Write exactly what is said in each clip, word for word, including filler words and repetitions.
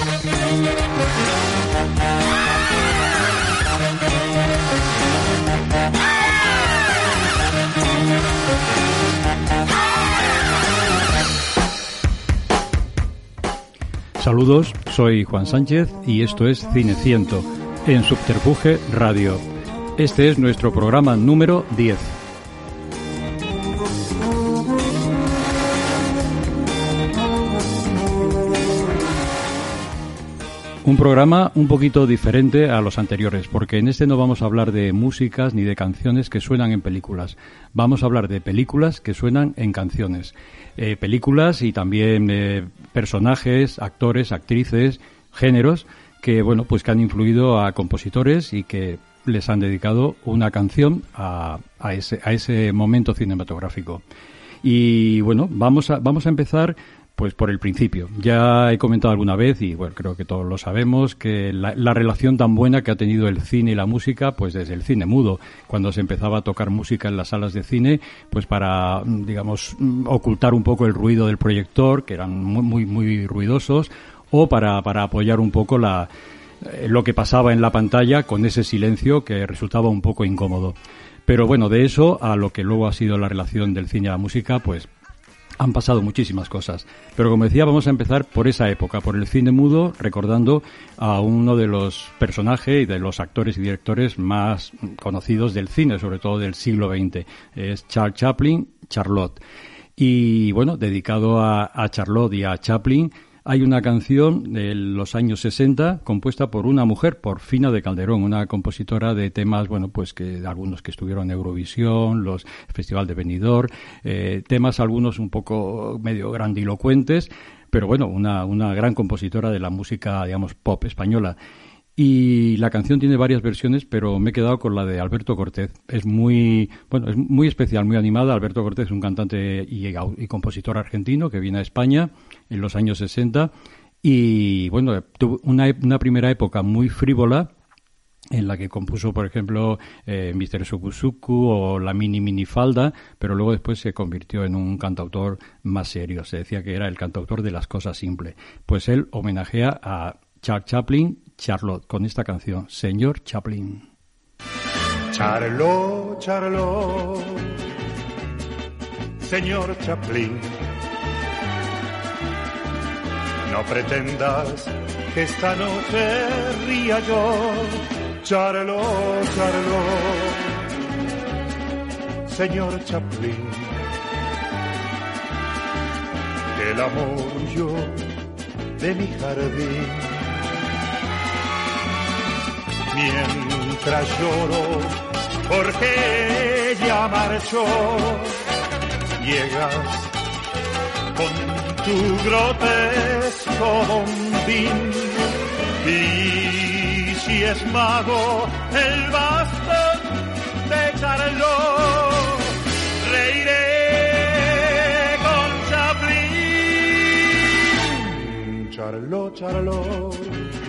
Saludos, soy Juan Sánchez y esto es Cineciento, en Subterfuge Radio. Este es nuestro programa número diez. Un programa un poquito diferente a los anteriores, porque en este no vamos a hablar de músicas ni de canciones que suenan en películas. Vamos a hablar de películas que suenan en canciones. Eh, películas y también eh, personajes, actores, actrices, géneros que, bueno, pues que han influido a compositores y que les han dedicado una canción a, a ese, a ese momento cinematográfico. Y bueno, vamos a, vamos a empezar pues por el principio. Ya he comentado alguna vez, y bueno, creo que todos lo sabemos, que la, la relación tan buena que ha tenido el cine y la música, pues desde el cine mudo, cuando se empezaba a tocar música en las salas de cine, pues para, digamos, ocultar un poco el ruido del proyector, que eran muy, muy, muy ruidosos, o para, para apoyar un poco la, eh, lo que pasaba en la pantalla con ese silencio que resultaba un poco incómodo. Pero bueno, de eso a lo que luego ha sido la relación del cine y la música, pues han pasado muchísimas cosas, pero como decía, vamos a empezar por esa época, por el cine mudo, recordando a uno de los personajes y de los actores y directores más conocidos del cine, sobre todo del siglo veinte. Es Charles Chaplin, Charlotte. Y bueno, dedicado a, a Charlotte y a Chaplin, hay una canción de los años sesenta compuesta por una mujer, por Fina de Calderón, una compositora de temas, bueno, pues que algunos que estuvieron en Eurovisión, los Festival de Benidorm, eh, temas algunos un poco medio grandilocuentes, pero bueno, una, una gran compositora de la música, digamos, pop española. Y la canción tiene varias versiones, pero me he quedado con la de Alberto Cortés. Es muy, bueno, es muy especial, muy animada. Alberto Cortés es un cantante y, y compositor argentino que viene a España en los años sesenta. Y bueno, tuvo una, una primera época muy frívola, en la que compuso, por ejemplo, eh, mister Suku-Suku o La Mini Mini Falda, pero luego después se convirtió en un cantautor más serio. Se decía que era el cantautor de las cosas simples. Pues él homenajea a Charles Chaplin, Charlotte, con esta canción, Señor Chaplin. Charlotte, Charlotte, señor Chaplin, no pretendas que esta noche ría yo. Charlotte, Charlotte, señor Chaplin, que el amor yo de mi jardín. Mientras lloro porque ella marchó, llegas con tu grotesco bombín, y si es mago el bastón de Charlotte, reiré con Chaplin. Charlotte, Charlotte,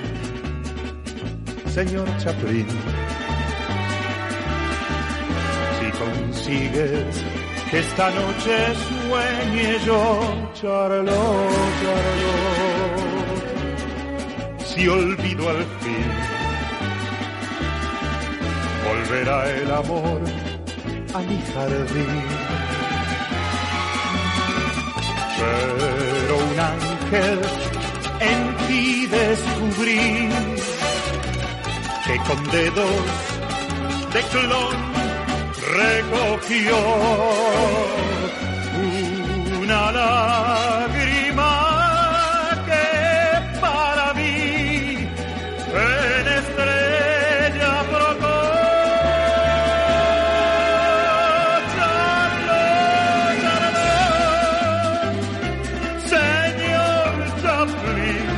señor Chaplin, si consigues que esta noche sueñe yo, Charlotte, Charlotte, si olvido al fin, volverá el amor a mi jardín. Pero un ángel en ti descubrí, que con dedos de clon recogió una lágrima que para mí en estrella brotó. Charlotte, Charlotte, señor Chaplin,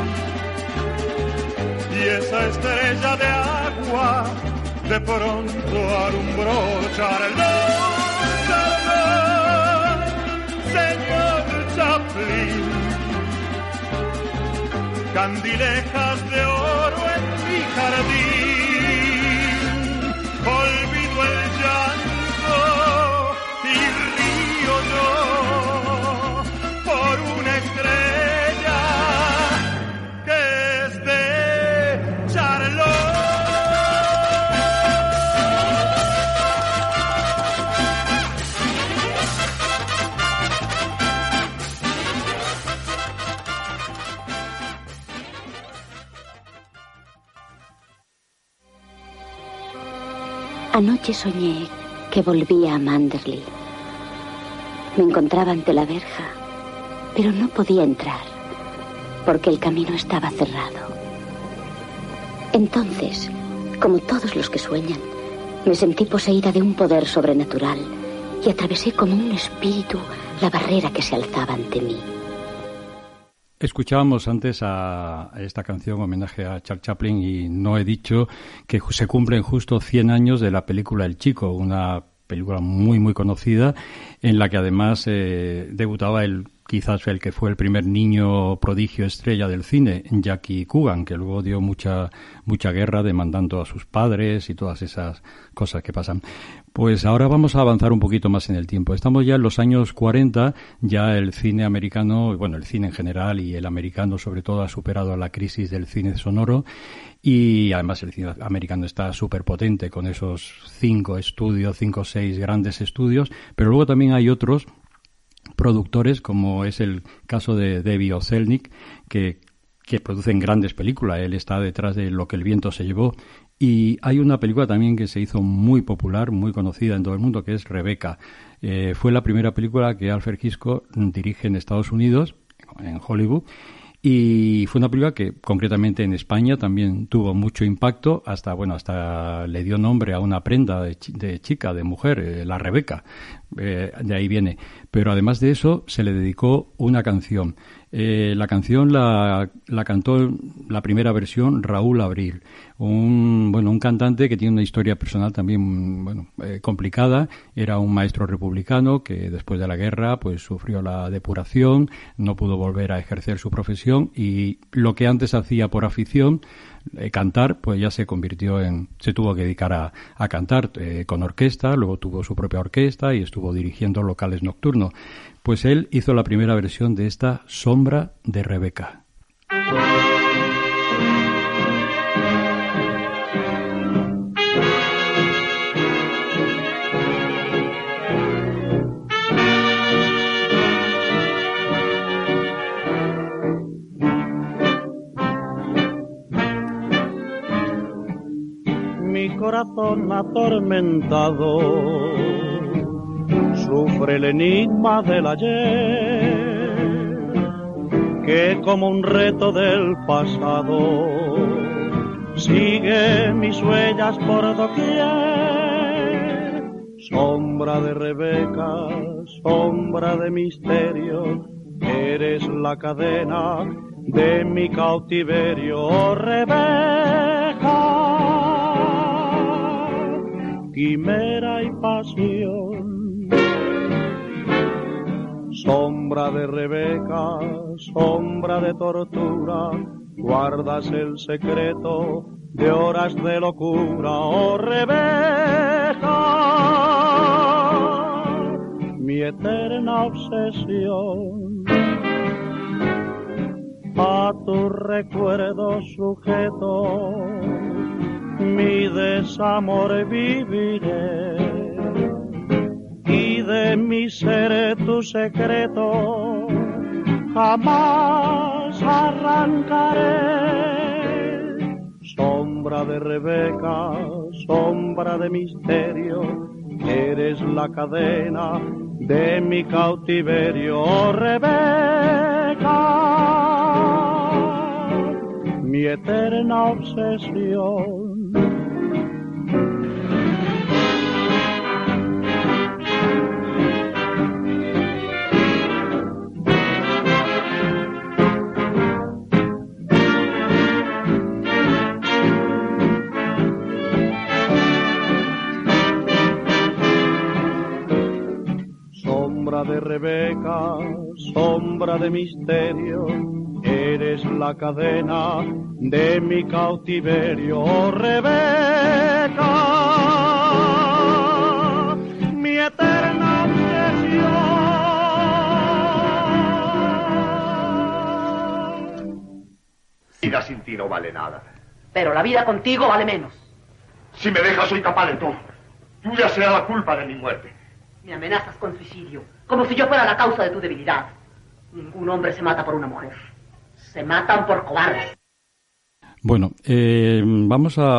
y esa estrella de agua de pronto alumbró. Charlotte, Charlotte, señor Chaplin, candilejas de oro en mi jardín, olvido el llanto y río yo por una estrella que Anoche soñé que volvía a Manderley. Me encontraba ante la verja, pero no podía entrar, porque el camino estaba cerrado. Entonces, como todos los que sueñan, me sentí poseída de un poder sobrenatural y atravesé como un espíritu la barrera que se alzaba ante mí. Escuchábamos antes a esta canción, homenaje a Charles Chaplin, y no he dicho que se cumplen justo cien años de la película El Chico, una película muy muy conocida, en la que además eh, debutaba el quizás el que fue el primer niño prodigio estrella del cine, Jackie Coogan, que luego dio mucha mucha guerra demandando a sus padres y todas esas cosas que pasan. Pues ahora vamos a avanzar un poquito más en el tiempo. Estamos ya en los años cuarenta, ya el cine americano, bueno, el cine en general y el americano sobre todo ha superado la crisis del cine sonoro, y además el cine americano está súper potente con esos cinco estudios, cinco o seis grandes estudios, pero luego también hay otros productores, como es el caso de David O. Selznick, que, que producen grandes películas. Él está detrás de Lo que el viento se llevó. Y hay una película también que se hizo muy popular, muy conocida en todo el mundo, que es Rebecca. Eh, fue la primera película que Alfred Hitchcock dirige en Estados Unidos, en Hollywood, y fue una película que concretamente en España también tuvo mucho impacto, hasta bueno hasta le dio nombre a una prenda de, ch- de chica, de mujer, eh, la Rebeca, eh, de ahí viene. Pero además de eso se le dedicó una canción. Eh, la canción la, la cantó la primera versión Raúl Abril, un bueno un cantante que tiene una historia personal también bueno eh, complicada. Era un maestro republicano que después de la guerra pues sufrió la depuración, no pudo volver a ejercer su profesión, y lo que antes hacía por afición, eh, cantar, pues ya se convirtió en, se tuvo que dedicar a, a cantar eh, con orquesta. Luego tuvo su propia orquesta y estuvo dirigiendo locales nocturnos. Pues él hizo la primera versión de esta Sombra de Rebeca. Mi corazón atormentado sufre el enigma del ayer, que como un reto del pasado sigue mis huellas por doquier. Sombra de Rebeca, sombra de misterio, eres la cadena de mi cautiverio, oh Rebeca, quimera y pasión. Sombra de Rebeca, sombra de tortura, guardas el secreto de horas de locura, oh Rebeca, mi eterna obsesión. A tu recuerdo sujeto, mi desamor viviré, y de mi ser tu secreto jamás arrancaré. Sombra de Rebeca, sombra de misterio, eres la cadena de mi cautiverio, oh Rebeca, mi eterna obsesión. De Rebeca, sombra de misterio, eres la cadena de mi cautiverio, oh Rebeca, mi eterna obsesión. Vida sin ti no vale nada. Pero la vida contigo vale menos. Si me dejas soy capaz de todo. Tuya será la culpa de mi muerte. Me amenazas con suicidio, como si yo fuera la causa de tu debilidad. Ningún hombre se mata por una mujer. Se matan por cobardes. Bueno, eh, vamos a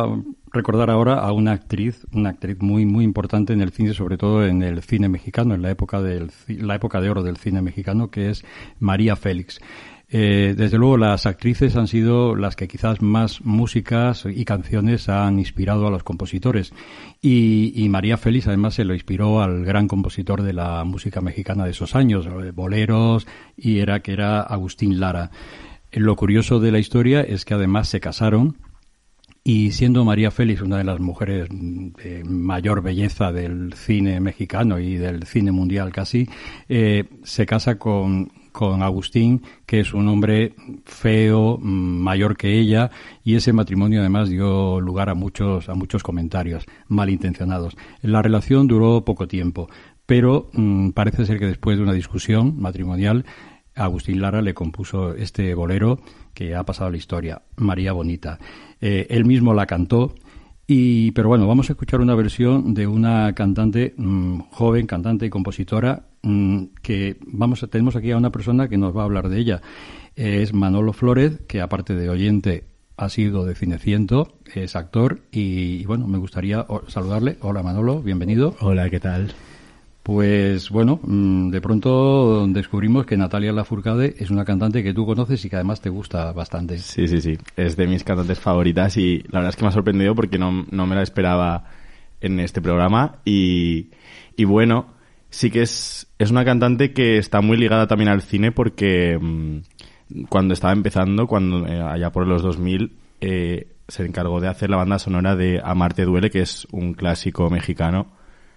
recordar ahora a una actriz, una actriz muy muy importante en el cine, sobre todo en el cine mexicano, en la época del la época de oro del cine mexicano, que es María Félix. Eh, desde luego las actrices han sido las que quizás más músicas y canciones han inspirado a los compositores y, y María Félix además se lo inspiró al gran compositor de la música mexicana de esos años, boleros, y era que era Agustín Lara. Lo curioso de la historia es que además se casaron y siendo María Félix una de las mujeres de mayor belleza del cine mexicano y del cine mundial casi, eh, se casa con con Agustín, que es un hombre feo, mayor que ella, y ese matrimonio además dio lugar a muchos a muchos comentarios malintencionados. La relación duró poco tiempo, pero mmm, parece ser que después de una discusión matrimonial, Agustín Lara le compuso este bolero que ha pasado a la historia, María Bonita. Eh, él mismo la cantó. Y, pero bueno, vamos a escuchar una versión de una cantante mmm, joven, cantante y compositora mmm, que vamos a, tenemos aquí a una persona que nos va a hablar de ella. Eh, es Manolo Flórez, que aparte de oyente ha sido de Cineciento, es actor y, y bueno, me gustaría saludarle. Hola Manolo, bienvenido. Hola, ¿qué tal? Pues bueno, de pronto descubrimos que Natalia Lafourcade es una cantante que tú conoces y que además te gusta bastante. Sí, sí, sí. Es de mis cantantes favoritas y la verdad es que me ha sorprendido porque no, no me la esperaba en este programa. Y, y bueno, sí que es, es una cantante que está muy ligada también al cine porque mmm, cuando estaba empezando, cuando eh, allá por los dos mil, eh, se encargó de hacer la banda sonora de Amarte duele, que es un clásico mexicano.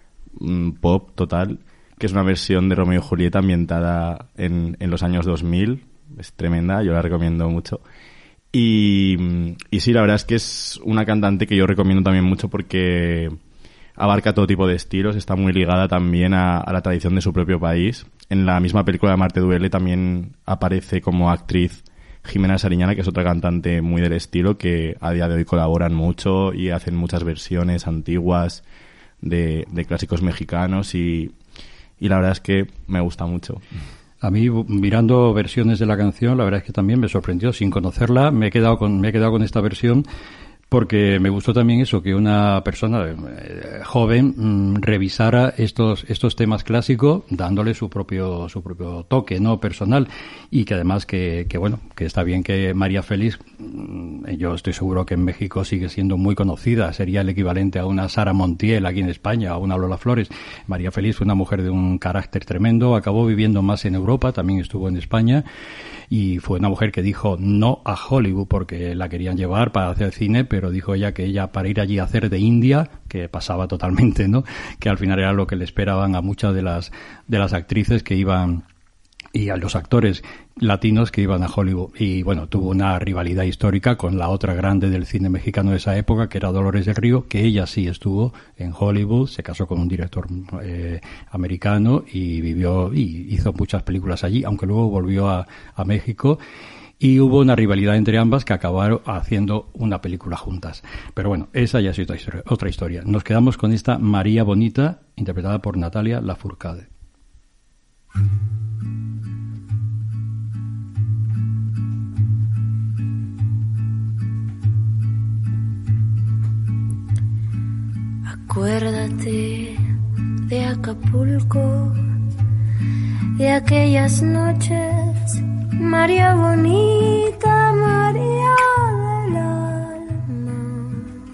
Pop total, que es una versión de Romeo y Julieta ambientada en, en los años dos mil. Es tremenda, yo la recomiendo mucho. Y, y sí, la verdad es que es una cantante que yo recomiendo también mucho porque abarca todo tipo de estilos, está muy ligada también a, a la tradición de su propio país. En la misma película de Amarte duele también aparece como actriz Jimena Sariñana, que es otra cantante muy del estilo, que a día de hoy colaboran mucho y hacen muchas versiones antiguas De, de clásicos mexicanos y, y la verdad es que me gusta mucho. A mí, mirando versiones de la canción, la verdad es que también me sorprendió. Sin conocerla, me he quedado con, me he quedado con esta versión porque me gustó también eso, que una persona eh, joven mmm, revisara estos estos temas clásicos dándole su propio su propio toque, no personal, y que además que, que bueno, que está bien que María Félix, mmm, yo estoy seguro que en México sigue siendo muy conocida, sería el equivalente a una Sara Montiel aquí en España, a una Lola Flores. María Félix fue una mujer de un carácter tremendo, acabó viviendo más en Europa, también estuvo en España, y fue una mujer que dijo no a Hollywood porque la querían llevar para hacer cine, pero pero dijo ella que ella para ir allí a hacer de India, que pasaba totalmente, ¿no? Que al final era lo que le esperaban a muchas de las de las actrices que iban y a los actores latinos que iban a Hollywood. Y bueno, tuvo una rivalidad histórica con la otra grande del cine mexicano de esa época, que era Dolores del Río, que ella sí estuvo en Hollywood, se casó con un director eh, americano y vivió y hizo muchas películas allí, aunque luego volvió a, a México. Y hubo una rivalidad entre ambas que acabaron haciendo una película juntas. Pero bueno, esa ya es otra historia. Otra historia. Nos quedamos con esta María Bonita, interpretada por Natalia Lafourcade. Acuérdate de Acapulco, de aquellas noches, María bonita, María del alma.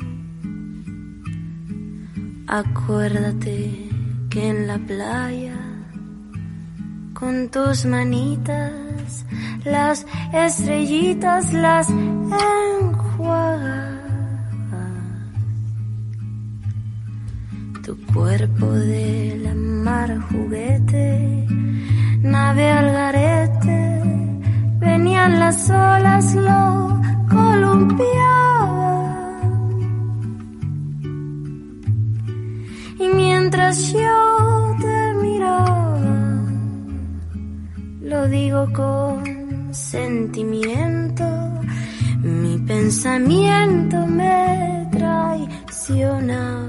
Acuérdate que en la playa, con tus manitas, las estrellitas las enjuagas. Tu cuerpo de la mar juguete, nave al garete, venían las olas, lo columpiaban. Y mientras yo te miraba, lo digo con sentimiento, mi pensamiento me traicionaba.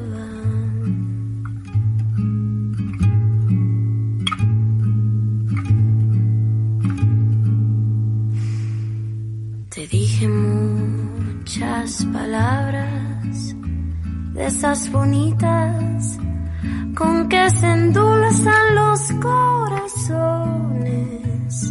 Te dije muchas palabras de esas bonitas con que se endulzan los corazones,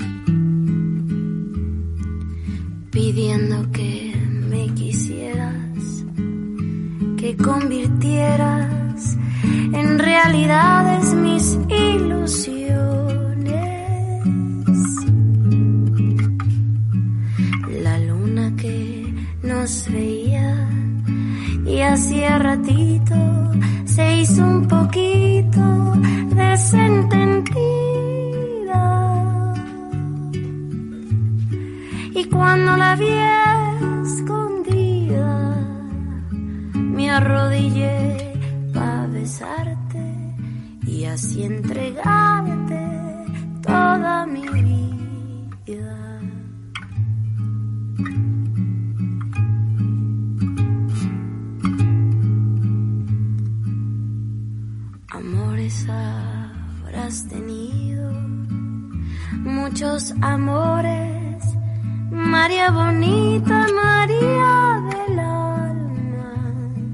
pidiendo que me quisieras, que convirtieras en realidades mis ilusiones. La luna que nos veía y hacía ratito se hizo un poquito desentendida, y cuando la vi escondida me arrodillé pa' besarte y así entregarte toda mi vida. Amores habrás tenido, muchos amores, María bonita, María del alma,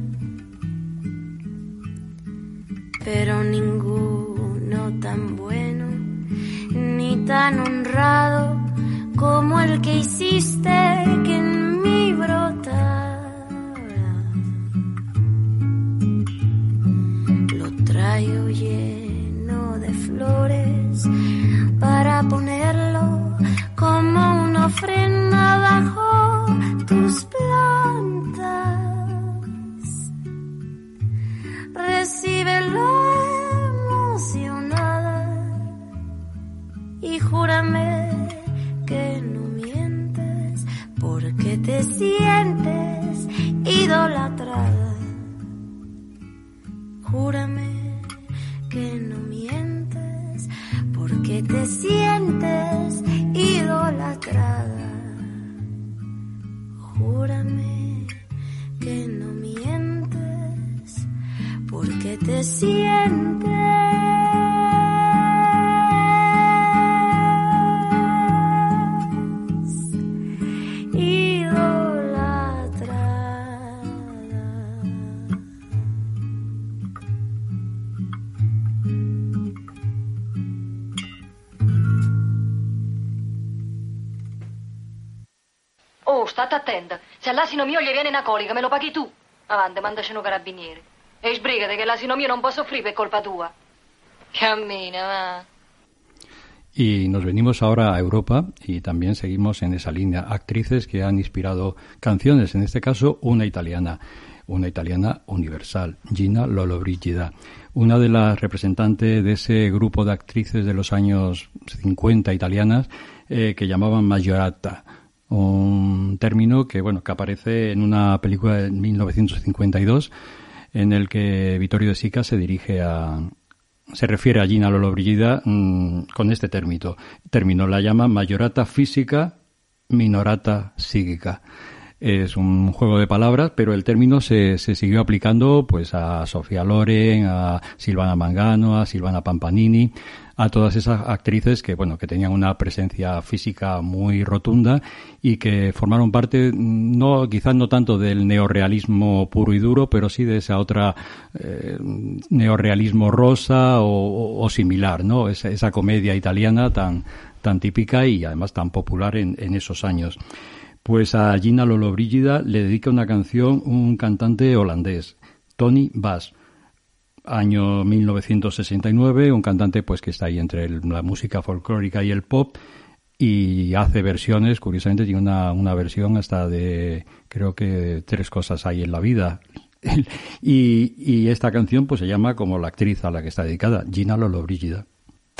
pero ninguno tan bueno ni tan honrado como el que hiciste que en mí brotara. Lo traigo lleno de flores para ponerlo como una ofrenda bajo tus plantas. Recíbelo emocionada y júrame que no mientes, porque te sientes idolatrada. Júrame que no mientes, porque te sientes idolatrada. Júrame que no mientes, porque te sientes idolatrada. Oh, state attenta. Se all'asino mio gli viene una colica, me lo paghi tu. Avanti, mandaci un carabiniere. E sbrigate che l'asino mio non può soffrire per colpa tua. Cammina, va. Y nos venimos ahora a Europa y también seguimos en esa línea. Actrices que han inspirado canciones, en este caso una italiana, una italiana universal, Gina Lollobrigida, una de las representantes de ese grupo de actrices de los años cincuenta italianas eh, que llamaban Majorata. Un término que, bueno, que aparece en una película de mil novecientos cincuenta y dos en el que Vittorio De Sica se dirige a... se refiere a Gina Lollobrigida mmm, con este término. Término la llama Majorata física, minorata psíquica. Es un juego de palabras, pero el término se, se siguió aplicando pues a Sofía Loren, a Silvana Mangano, a Silvana Pampanini, a todas esas actrices que, bueno, que tenían una presencia física muy rotunda y que formaron parte, no, quizás no tanto del neorrealismo puro y duro, pero sí de esa otra eh, neorrealismo rosa o, o similar, ¿no? Esa, esa comedia italiana tan, tan típica y además tan popular en, en esos años. Pues a Gina Lollobrigida le dedica una canción un cantante holandés, Tony Bass. Año mil novecientos sesenta y nueve, un cantante pues que está ahí entre el, la música folclórica y el pop y hace versiones, curiosamente tiene una, una versión hasta de, creo que tres cosas hay en la vida. y, y esta canción pues se llama como la actriz a la que está dedicada, Gina Lollobrigida.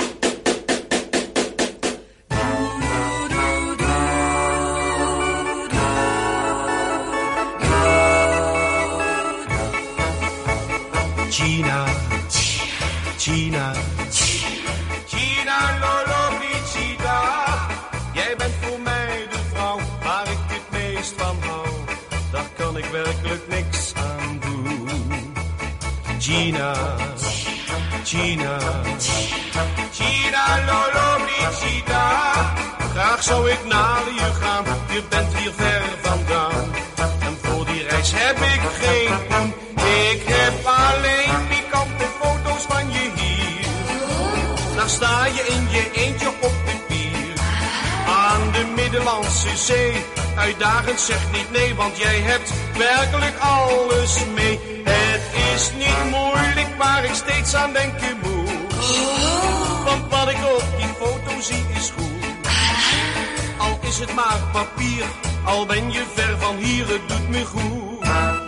Gina, Gina, Gina Lollobrigida. Jij bent voor mij de vrouw waar ik het meest van hou. Daar kan ik werkelijk niks aan doen. Gina, Gina, Gina Lollobrigida. Graag zou ik naar je gaan, je bent hier ver vandaan. En voor die reis heb ik geen poen. Daar sta je in je eentje op de pier. Aan de Middellandse Zee. Uitdagend, zeg niet nee, want jij hebt werkelijk alles mee. Het is niet moeilijk waar ik steeds aan denken moet. Want wat ik op die foto zie is goed. Al is het maar papier, al ben je ver van hier, het doet me goed.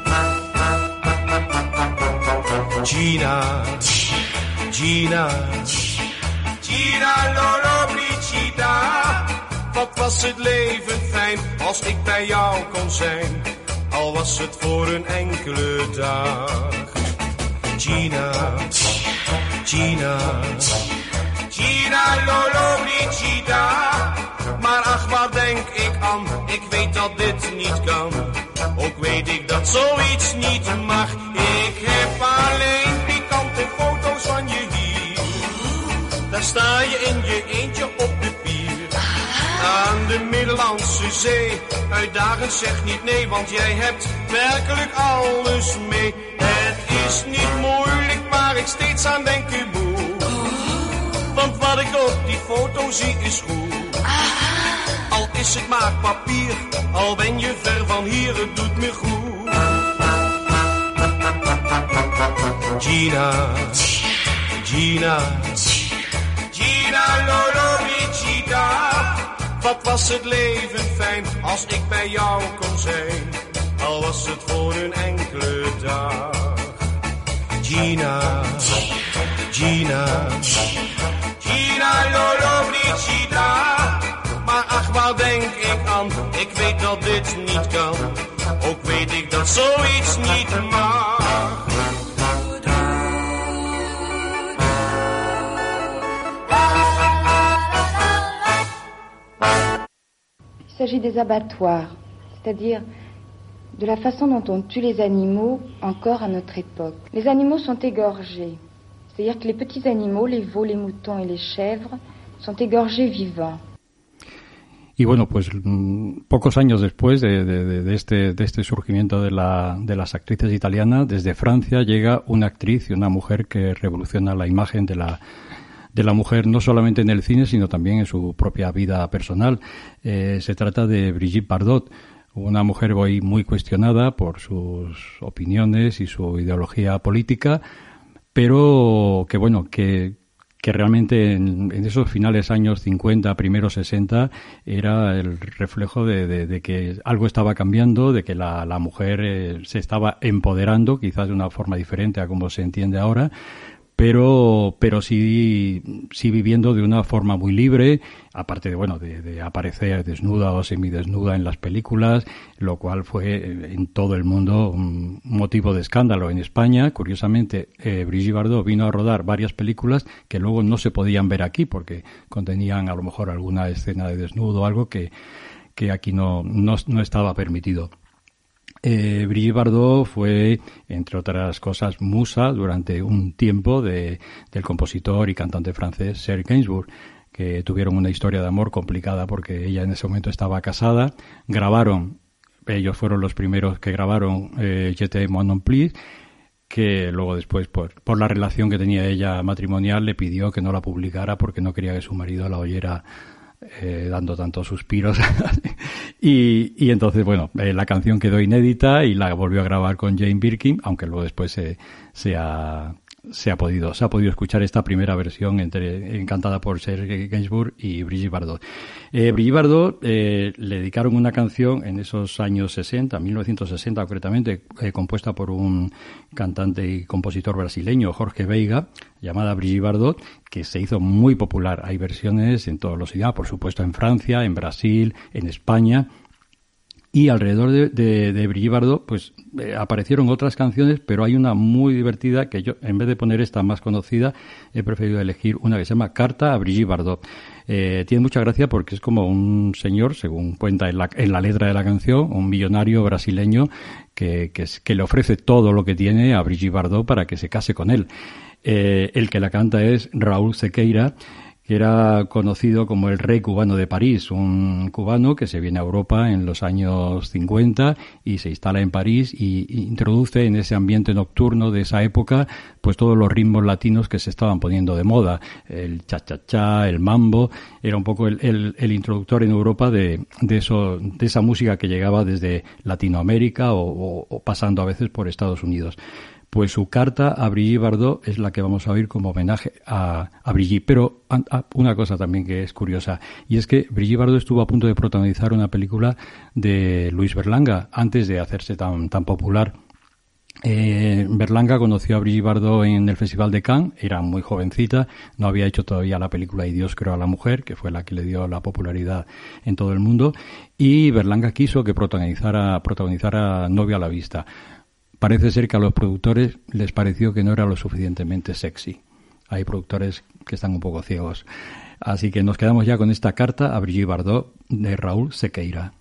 Gina, Gina, Gina Lollobrigida. Wat was het leven fijn als ik bij jou kon zijn, al was het voor een enkele dag. Gina, Gina, Gina Lollobrigida. Maar ach, waar denk ik aan, ik weet dat dit niet kan. Ook weet ik dat zoiets niet mag. Ik heb alleen pikante foto's van je hier. Daar sta je in je eentje op de pier. Aan de Middellandse Zee. Uitdagend, zeg niet nee, want jij hebt werkelijk alles mee. Het is niet moeilijk waar ik steeds aan denken moet. Want wat ik op die foto zie is goed. Al is het maar papier, al ben je ver van hier, het doet me goed. Gina, Gina, Gina Lollobrigida. Wat was het leven fijn als ik bij jou kon zijn, al was het voor een enkele dag. Gina, Gina, Gina Lollobrigida. Maar ach, waar denk ik aan, ik weet dat dit niet kan. Ook weet ik dat zoiets niet mag. Il s'agit des abattoirs, c'est-à-dire de la façon dont on tue les animaux encore à notre époque. Les animaux sont égorgés, c'est-à-dire que les petits animaux, les veaux, les moutons et les chèvres, sont égorgés vivants. Y bueno, pues mmm, pocos años después de, de, de, este, de este surgimiento de, la, de las actrices italianas, desde Francia llega una actriz y una mujer que revoluciona la imagen de la de la mujer, no solamente en el cine, sino también en su propia vida personal. Eh, se trata de Brigitte Bardot, una mujer hoy muy cuestionada por sus opiniones y su ideología política, pero que bueno, que, que realmente en, en esos finales años cincuenta, primeros sesenta, era el reflejo de, de, de que algo estaba cambiando, de que la, la mujer eh, se estaba empoderando, quizás de una forma diferente a como se entiende ahora, pero pero sí sí viviendo de una forma muy libre, aparte de bueno de, de aparecer desnuda o semidesnuda en las películas, lo cual fue en todo el mundo un motivo de escándalo. En España, curiosamente, eh, Brigitte Bardot vino a rodar varias películas que luego no se podían ver aquí porque contenían a lo mejor alguna escena de desnudo o algo que que aquí no no, no estaba permitido. Eh, Brigitte Bardot fue, entre otras cosas, musa durante un tiempo de, del compositor y cantante francés Serge Gainsbourg, que tuvieron una historia de amor complicada porque ella en ese momento estaba casada. Grabaron, ellos fueron los primeros que grabaron eh, Je t'aime moi non plus, que luego después, por, por la relación que tenía ella matrimonial, le pidió que no la publicara porque no quería que su marido la oyera Eh, dando tantos suspiros y, y entonces bueno eh, la canción quedó inédita y la volvió a grabar con Jane Birkin, aunque luego después se, se ha se ha podido se ha podido escuchar esta primera versión entre cantada por Serge Gainsbourg y Brigitte Bardot. Eh, Brigitte Bardot eh, le dedicaron una canción en esos años sesenta, mil novecientos sesenta concretamente, eh, compuesta por un cantante y compositor brasileño, Jorge Veiga, llamada Brigitte Bardot, que se hizo muy popular. Hay versiones en todos los idiomas, por supuesto en Francia, en Brasil, en España. Y alrededor de, de, de Brigitte Bardot, pues eh, aparecieron otras canciones, pero hay una muy divertida que yo, en vez de poner esta más conocida, he preferido elegir una que se llama Carta a Brigitte Bardot. Eh, tiene mucha gracia porque es como un señor, según cuenta en la, en la letra de la canción, un millonario brasileño que, que, que le ofrece todo lo que tiene a Brigitte Bardot para que se case con él. Eh, el que la canta es Raúl Sequeira, Era conocido como el rey cubano de París, un cubano que se viene a Europa en los años cincuenta y se instala en París y, y introduce en ese ambiente nocturno de esa época pues todos los ritmos latinos que se estaban poniendo de moda, el cha-cha-cha, el mambo. Era un poco el, el, el introductor en Europa de, de, eso, de esa música que llegaba desde Latinoamérica o, o, o pasando a veces por Estados Unidos. Pues su carta a Brigitte Bardot es la que vamos a oír como homenaje a, a Brigitte. Pero a, una cosa también que es curiosa, y es que Brigitte Bardot estuvo a punto de protagonizar una película de Luis Berlanga antes de hacerse tan, tan popular. Eh, Berlanga conoció a Brigitte Bardot en el Festival de Cannes, era muy jovencita, no había hecho todavía la película Y Dios creó a la mujer, que fue la que le dio la popularidad en todo el mundo, y Berlanga quiso que protagonizara, protagonizara Novio a la vista. Parece ser que a los productores les pareció que no era lo suficientemente sexy. Hay productores que están un poco ciegos. Así que nos quedamos ya con esta carta a Brigitte Bardot de Raúl Sequeira.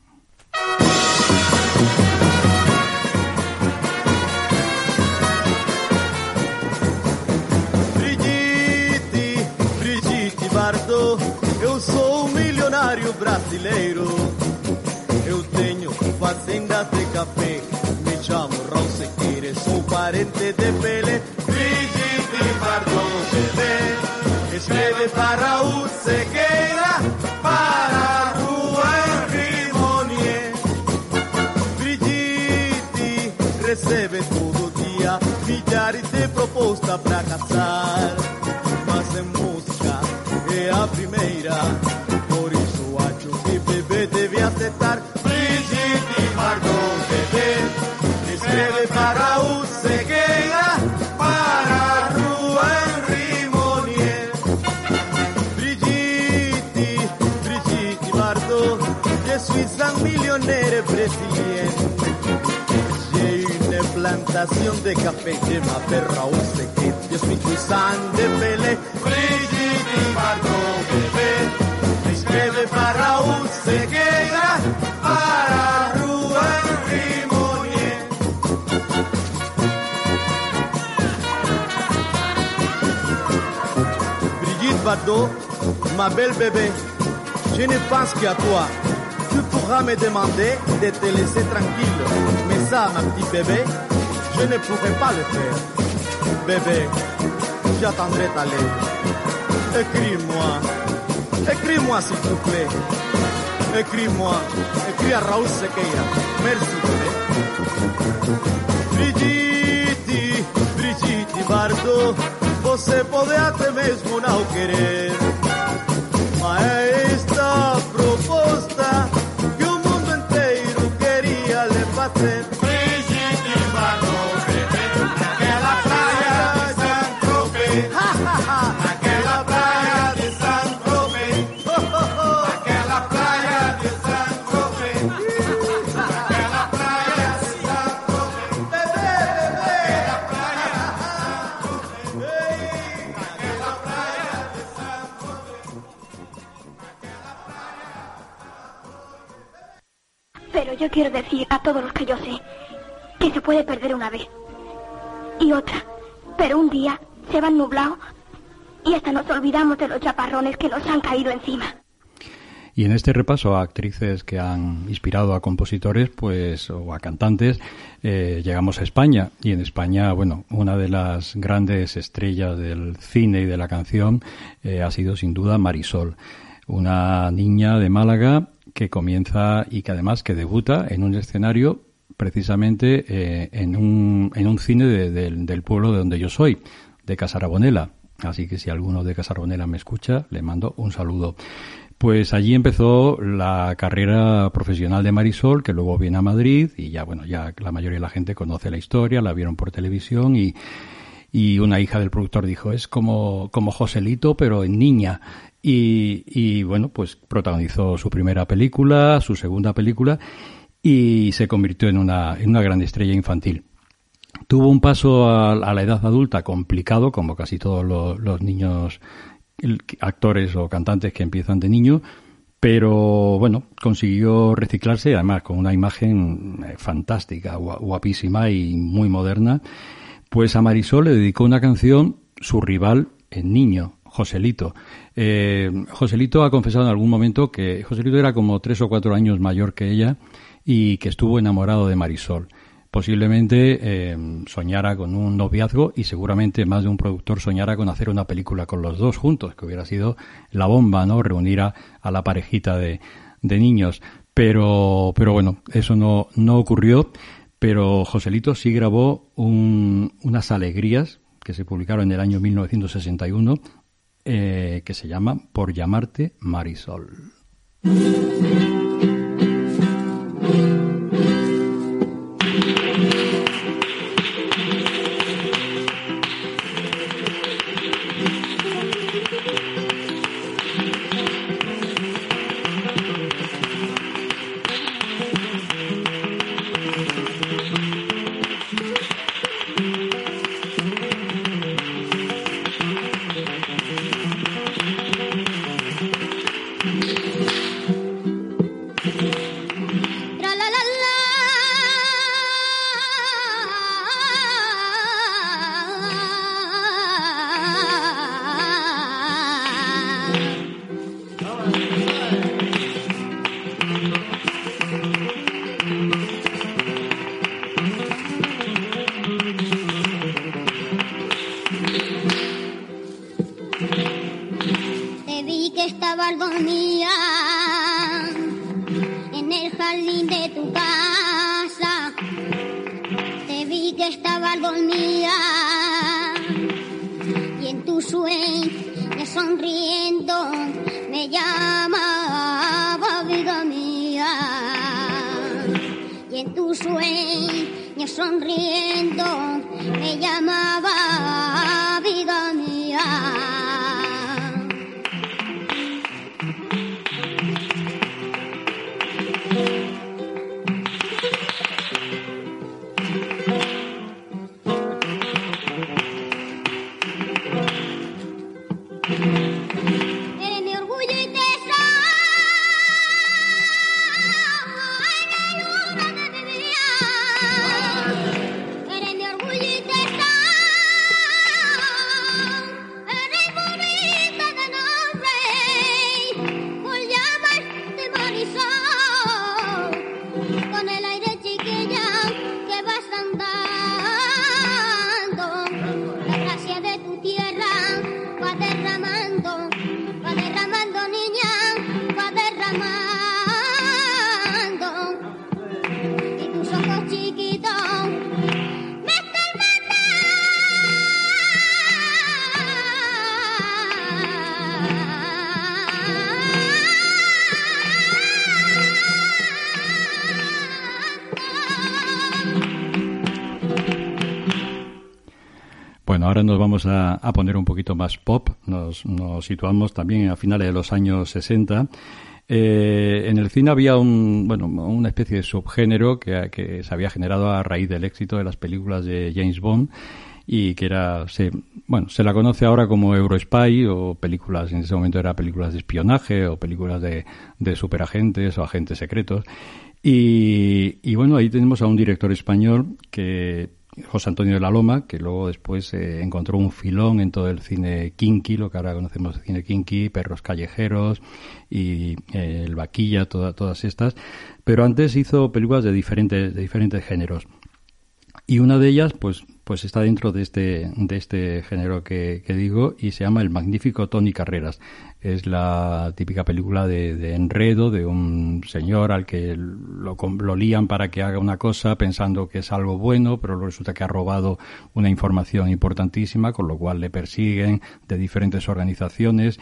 Brigitte, Brigitte Bardot, eu sou um milionário brasileiro. Eu tenho fazendas de café. Chamo Raúl Sequeira, sou parente de Pelé. Brigitte Bardot, bebê, escreve para Raúl Sequeira, para a rua Henri Monnier. Brigitte recebe todo dia milhares de propostas para casar, mas em música é a primeira, por isso acho que bebê deve aceitar. Brigitte Bardot, bebê, escreve para Raúl Sequeira, para a rua Henri Monnier. Brigitte, Brigitte Bardot, je suis un millionnaire brésilien. J'ai une plantation de café, je m'appelle Raúl Sequeira, je suis cousin de Pelé. Brigitte Bardot, bebé, escreve para Raúl Sequeira, para a rua Henri Monnier. Brigitte Bardot, ma belle bébé, je ne pense qu'à toi. Tu pourras me demander de te laisser tranquille, mais ça, ma petite bébé, je ne pourrai pas le faire. Bébé, j'attendrai ta lettre. Écris-moi, écris-moi s'il te plaît. Écris-moi, écris à Raúl Sequeira. Merci, bébé. Brigitte, Brigitte Bardot, você pode até mesmo não querer, mas esta proposta que o mundo inteiro queria lhe fazer. Brigitte Bardot, bebê, naquela praia de Saint-Tropez, naquela praia de Saint-Tropez, naquela praia de Saint-Tropez, naquela praia de Saint-Tropez, bebê, bebê, naquela praia de Saint-Tropez. Pero yo quiero decir a todos los que yo sé que se puede perder una vez y otra, pero un día se van nublados y hasta nos olvidamos de los chaparrones que nos han caído encima. Y en este repaso a actrices que han inspirado a compositores, pues, o a cantantes, eh, llegamos a España. Y en España, bueno, una de las grandes estrellas del cine y de la canción eh, ha sido sin duda Marisol, una niña de Málaga que comienza y que además que debuta en un escenario precisamente eh, en un en un cine de, de, del pueblo de donde yo soy, de Casarabonela. Así que si alguno de Casarabonela me escucha, le mando un saludo. Pues allí empezó la carrera profesional de Marisol, que luego viene a Madrid y ya, bueno, ya la mayoría de la gente conoce la historia, la vieron por televisión y, y una hija del productor dijo, es como, como Joselito, pero en niña. Y, y bueno, pues protagonizó su primera película, su segunda película y se convirtió en una, en una gran estrella infantil. Tuvo un paso a, a la edad adulta complicado, como casi todos los, los niños actores o cantantes que empiezan de niño, pero bueno, consiguió reciclarse, además con una imagen fantástica, guapísima y muy moderna. Pues a Marisol le dedicó una canción, su rival en niño, Joselito. Eh, Joselito ha confesado en algún momento que Joselito era como tres o cuatro años mayor que ella y que estuvo enamorado de Marisol. Posiblemente eh, soñara con un noviazgo y seguramente más de un productor soñara con hacer una película con los dos juntos, que hubiera sido la bomba, ¿no? Reunir a, a la parejita de, de niños. Pero, pero bueno, eso no, no ocurrió. Pero Joselito sí grabó un, unas alegrías que se publicaron en el año mil novecientos sesenta y uno, eh, que se llama Por llamarte Marisol. Ahora nos vamos a, a poner un poquito más pop, nos, nos situamos también a finales de los años sesenta. Eh, en el cine había un, bueno, una especie de subgénero que, que se había generado a raíz del éxito de las películas de James Bond y que era, se, bueno, se la conoce ahora como Eurospy o películas, en ese momento era películas de espionaje o películas de, de superagentes o agentes secretos. Y, y bueno, ahí tenemos a un director español que José Antonio de la Loma, que luego después eh, encontró un filón en todo el cine kinky, lo que ahora conocemos de cine kinky, Perros callejeros y eh, El Vaquilla, toda, todas estas. Pero antes hizo películas de diferentes, de diferentes géneros. Y una de ellas, pues, pues está dentro de este, de este género que, que digo y se llama El magnífico Tony Carreras. Es la típica película de, de enredo de un señor al que lo, lo lían para que haga una cosa pensando que es algo bueno, pero resulta que ha robado una información importantísima, con lo cual le persiguen de diferentes organizaciones.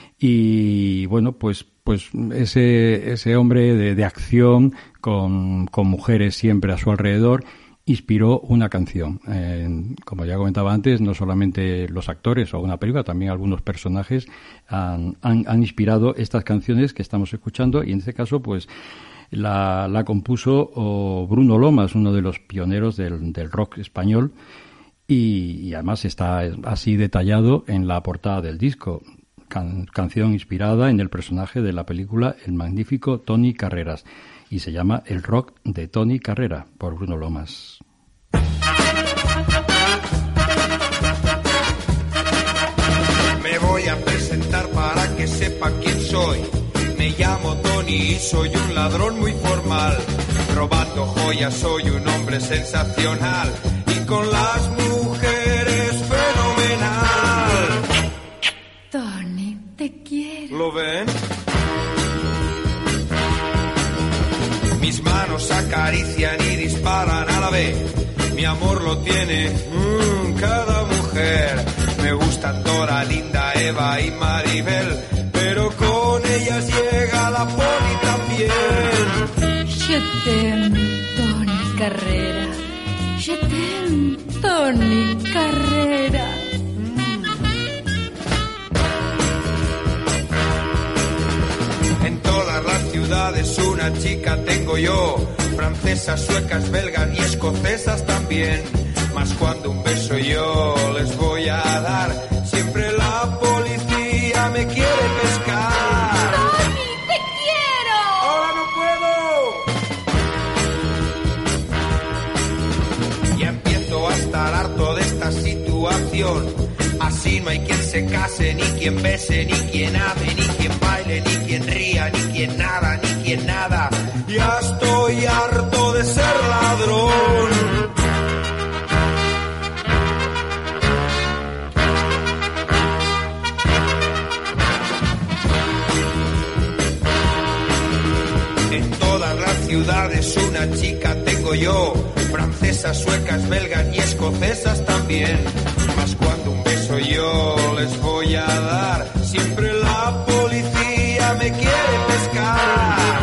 Y bueno, pues, pues ese, ese hombre de, de acción con, con mujeres siempre a su alrededor inspiró una canción. Eh, como ya comentaba antes, no solamente los actores o una película, también algunos personajes han, han, han inspirado estas canciones que estamos escuchando y en este caso pues la, la compuso oh, Bruno Lomas, uno de los pioneros del, del rock español y, y además está así detallado en la portada del disco. Can, canción inspirada en el personaje de la película El magnífico Tony Carreras y se llama El rock de Tony Carrera por Bruno Lomas. Me voy voy a presentar para que sepa quién soy. Me llamo Tony y soy un ladrón muy formal. Robando joyas soy un hombre sensacional. Y con las mujeres fenomenal. Tony, te quiero. ¿Lo ven? Mis manos acarician y disparan a la vez. Mi amor lo tiene mmm, cada mujer. Me gustan Dora, Linda, Eva y Maribel, pero con ellas llega la poli también. Je t'aime, Tony Carrera. Je t'aime, Tony Carrera. En todas las ciudades una chica tengo yo. Francesas, suecas, belgas y escocesas también. Mas cuando un beso yo les voy a dar, siempre la policía me quiere pescar. ¡Tony, te quiero! ¡Ahora no puedo! Ya empiezo a estar harto de esta situación. Así no hay quien se case, ni quien bese, ni quien ame, ni quien baile, ni quien ría, ni quien nada, ni quien nada. Ya estoy harto de ser ladrón. En todas las ciudades una chica tengo yo. Francesas, suecas, belgas y escocesas también. Mas cuando un beso yo les voy a dar, siempre la policía me quiere pescar.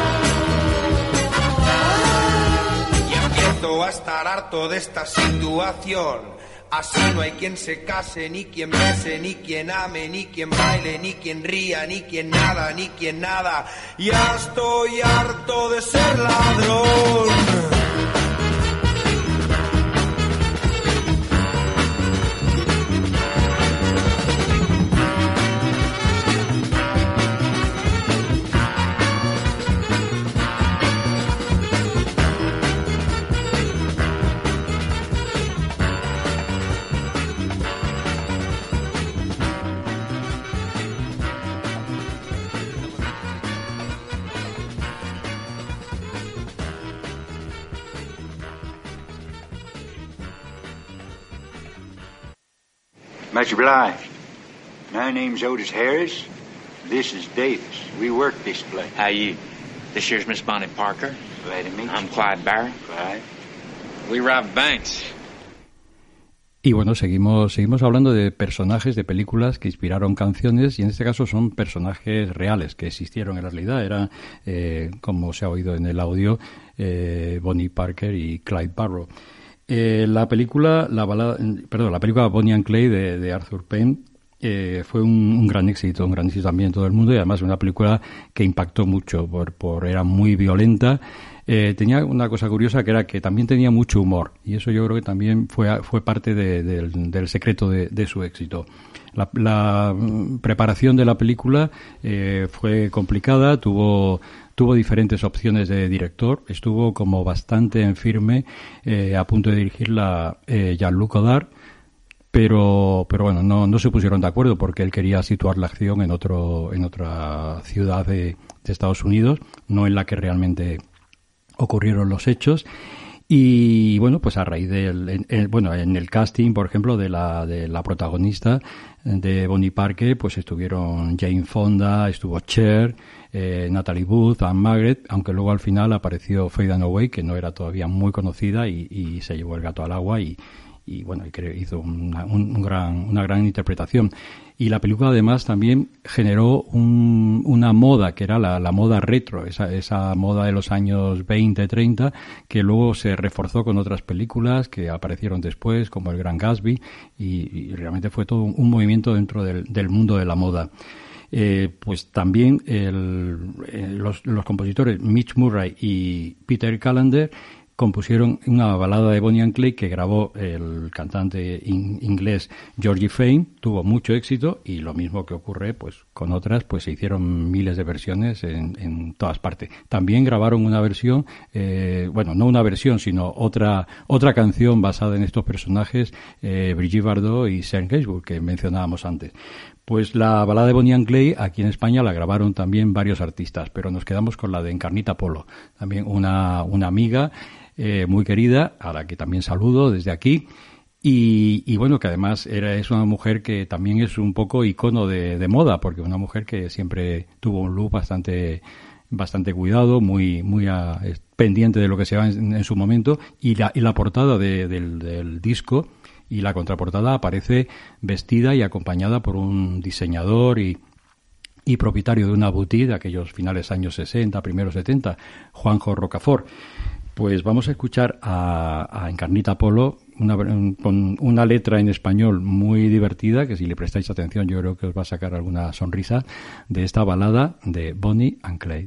Y empiezo a estar harto de esta situación. Así no hay quien se case, ni quien bese, ni quien ame, ni quien baile, ni quien ría, ni quien nada, ni quien nada. Ya estoy harto de ser ladrón. Much obliged. My name's Otis Harris. This is Davis. We work this place. How you? This here's Miss Bonnie Parker. Glad to meet you. I'm Clyde Barron. Clyde. We robbed banks. Y bueno, seguimos seguimos hablando de personajes de películas que inspiraron canciones, y en este caso son personajes reales que existieron en la realidad. Era, eh, como se ha oído en el audio, eh, Bonnie Parker y Clyde Barrow. Eh, la película, la balada, perdón, la película Bonnie and Clyde de, de Arthur Penn eh, fue un, un gran éxito, un gran éxito también en todo el mundo, y además una película que impactó mucho, por, por era muy violenta. Eh, tenía una cosa curiosa, que era que también tenía mucho humor, y eso yo creo que también fue, fue parte de, de, del secreto de, de su éxito. La, la preparación de la película eh, fue complicada, tuvo tuvo diferentes opciones de director, estuvo como bastante en firme, eh, a punto de dirigirla eh, Jean-Luc Godard, pero pero bueno, no no se pusieron de acuerdo porque él quería situar la acción en otro en otra ciudad de, de Estados Unidos, no en la que realmente ocurrieron los hechos. Y bueno, pues a raíz del en, en, bueno, en el casting, por ejemplo, de la de la protagonista de Bonnie Parker, pues estuvieron Jane Fonda, estuvo Cher, eh, Natalie Wood, Anne Margaret, aunque luego al final apareció Faye Dunaway, que no era todavía muy conocida, y, y se llevó el gato al agua, y y bueno, y creo hizo una, un, un gran, una gran interpretación. Y la película además también generó un, una moda, que era la, la moda retro, esa, esa moda de los años veinte, treinta, que luego se reforzó con otras películas que aparecieron después, como El Gran Gatsby, y, y realmente fue todo un, un movimiento dentro del, del mundo de la moda. Eh, pues también el, el, los, los compositores Mitch Murray y Peter Callender compusieron una balada de Bonnie and Clyde que grabó el cantante in, inglés Georgie Fame, tuvo mucho éxito, y lo mismo que ocurre pues con otras, pues se hicieron miles de versiones en, en todas partes. También grabaron una versión, eh, bueno, no una versión, sino otra otra canción basada en estos personajes, eh, Brigitte Bardot y Serge Gainsbourg, que mencionábamos antes. Pues la balada de Bonnie and Clyde aquí en España la grabaron también varios artistas, pero nos quedamos con la de Encarnita Polo, también una, una amiga eh, muy querida, a la que también saludo desde aquí. Y, y bueno, que además era, es una mujer que también es un poco icono de, de moda, porque una mujer que siempre tuvo un look bastante bastante cuidado, muy muy a, pendiente de lo que se va en, en su momento, y la, y la portada de, del, del disco y la contraportada aparece vestida y acompañada por un diseñador y, y propietario de una boutique de aquellos finales años sesenta, primeros setenta, Juanjo Rocafort. Pues vamos a escuchar a, a Encarnita Polo una, con una letra en español muy divertida, que si le prestáis atención yo creo que os va a sacar alguna sonrisa, de esta balada de Bonnie and Clyde.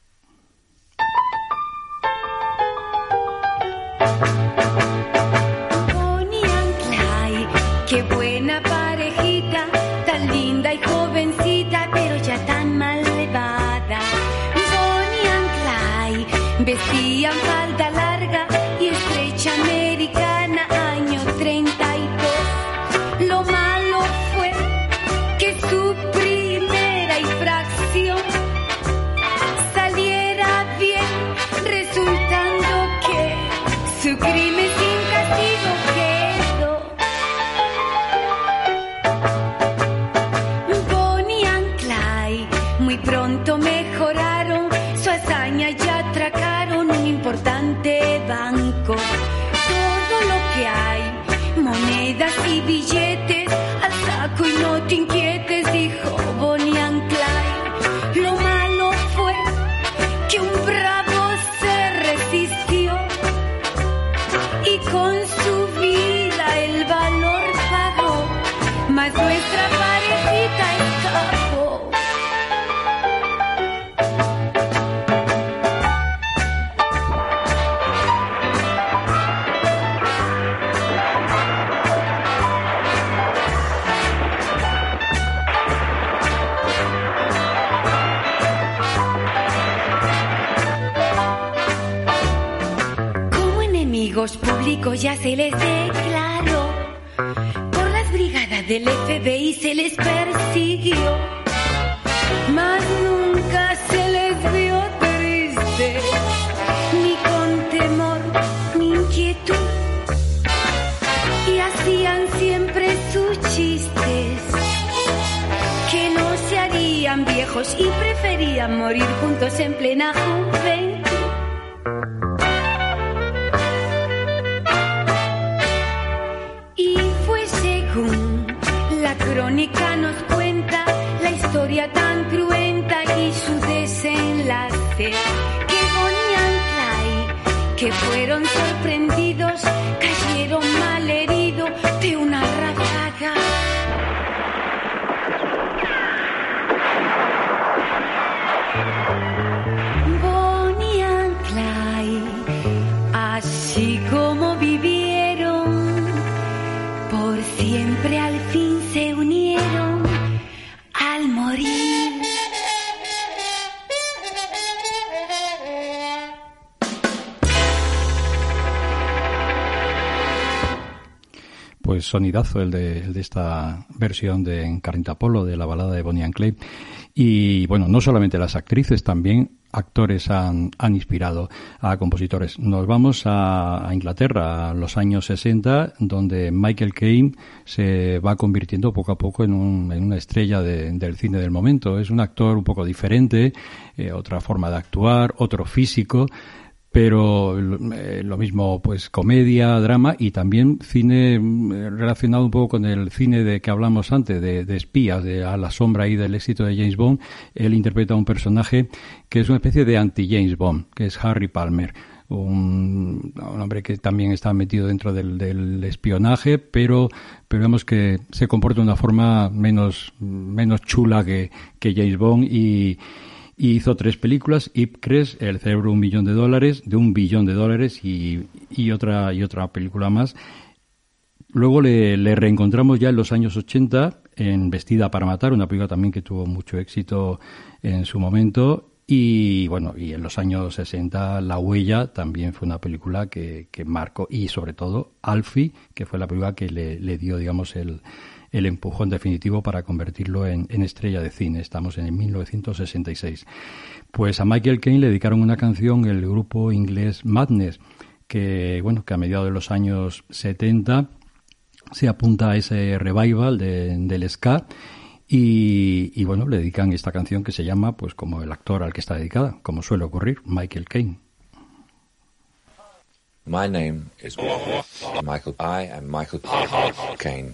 Bonnie and Clyde, qué buena parejita, tan linda y jovencita, pero ya tan malvada. Bonnie and Clyde vestían falda larga y estrecha americana, año treinta y dos. Lo malo fue que su primera infracción saliera bien, resultando que su crimen sin castigo quedó. Bonnie and Clyde muy pronto mejoraron su hazaña y atracaron un importante banco. Todo lo que hay, monedas y billetes, al saco y no te inquietes, dijo Bonnie and Clyde. Lo malo fue que un bravo se resistió y con su vida el valor pagó, mas nuestra parejita escapó. Como enemigos públicos ya se les declaró, por las brigadas del F B I se les persiguió, mas nunca se les vio triste, ni con temor, ni inquietud, y hacían siempre sus chistes, que no se harían viejos y preferían morir juntos en plena juventud. Y fue según la crónica nos cuenta la historia tan cruenta y su desenlace, que Bonnie and Clyde, que fueron sorprendidos, cayeron malheridos de una ráfaga. Bonnie and Clyde, así como vivieron, por siempre al fin se unieron al morir. Pues sonidazo el de, el de esta versión de Encarnita Polo, de la balada de Bonnie and Clyde. Y bueno, no solamente las actrices, también actores han, han inspirado a compositores. Nos vamos a, a Inglaterra, a los años sesenta, donde Michael Caine se va convirtiendo poco a poco en, un, en una estrella de, del cine del momento. Es un actor un poco diferente, eh, otra forma de actuar, otro físico, pero eh, lo mismo, pues comedia, drama y también cine eh, relacionado un poco con el cine de que hablamos antes, de, de espías, de a la sombra ahí del éxito de James Bond. Él interpreta a un personaje que es una especie de anti-James Bond, que es Harry Palmer, un, un hombre que también está metido dentro del, del espionaje, pero, pero vemos que se comporta de una forma menos, menos chula que, que James Bond. y Y hizo tres películas: Ipcres, El cerebro de un billón de dólares, de un billón de dólares y, y otra y otra película más. Luego le, le reencontramos ya en los años ochenta en Vestida para matar, una película también que tuvo mucho éxito en su momento. Y bueno, y en los años sesenta La Huella también fue una película que, que marcó, y sobre todo Alfie, que fue la película que le, le dio, digamos, el, el empujón definitivo para convertirlo en, en estrella de cine. Estamos en mil novecientos sesenta y seis. Pues a Michael Caine le dedicaron una canción el grupo inglés Madness, que bueno, que a mediados de los años setenta se apunta a ese revival de, del ska. Y, y bueno, le dedican esta canción que se llama, pues como el actor al que está dedicada, como suele ocurrir, Michael Caine. My name is Michael. I am Michael Caine.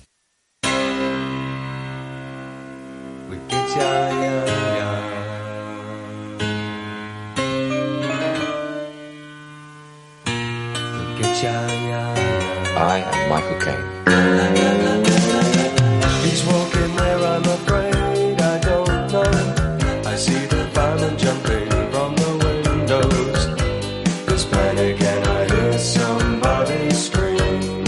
I am Michael Caine. He's walking where I'm afraid I don't know. I see the firemen jumping from the windows. There's panic and I hear somebody scream.